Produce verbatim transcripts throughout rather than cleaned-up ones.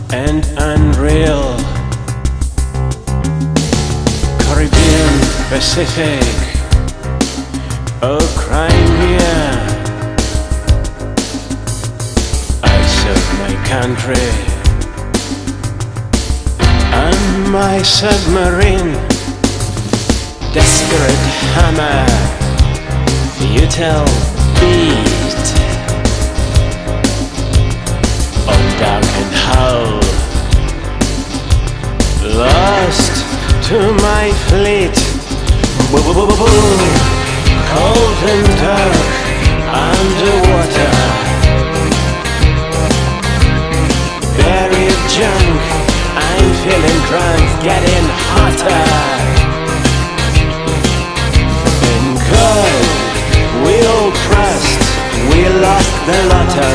and unreal. Caribbean, Pacific, oh Crimea, I serve my country and my submarine. Desperate hammer, futile beat, on darkened hull, lost to my fleet. Cold and dark underwater, buried junk, I'm feeling drunk, getting hotter. In God we'll trust, we lost the lotto.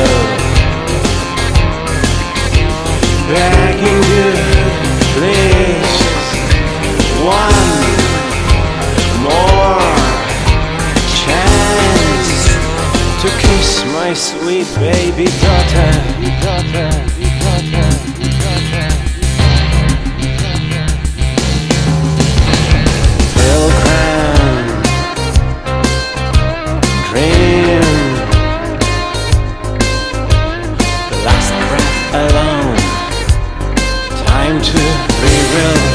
Begging you, please, one more chance to kiss my sweet baby daughter. Pilgrim, dream, the last breath alone, time to rebuild.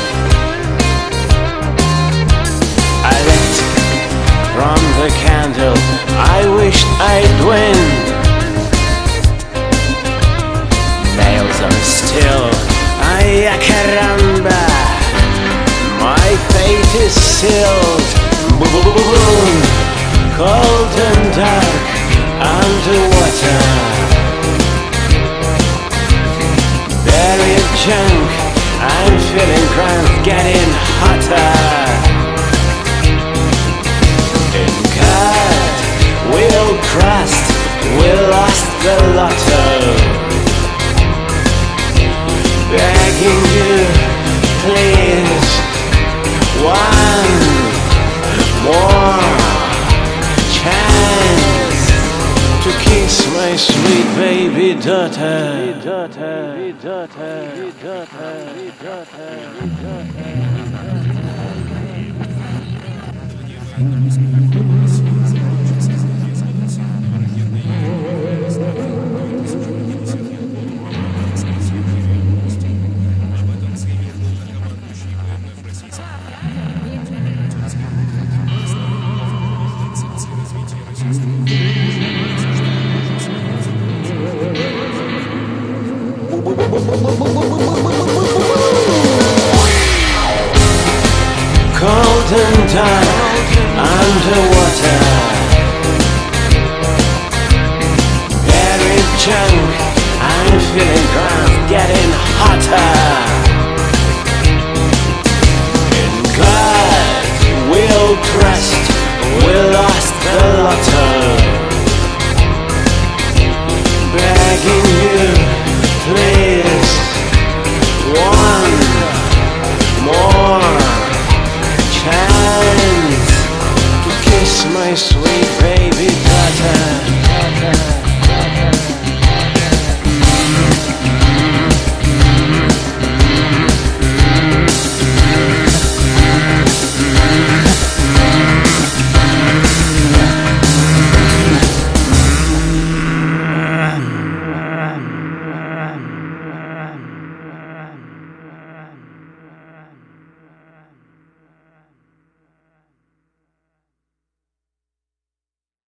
I lit from the candle, I wished I'd win. Nails are still, ay caramba, my fate is sealed. Boom, cold and dark underwater, buried junk, I'm feeling drunk, getting hotter. In God we'll trust, we lost the lotto. Begging you, please, one more chance to kiss my sweet baby daughter. Daughter, daughter, daughter, daughter. Cold and dark underwater, buried junk, I'm feeling drunk.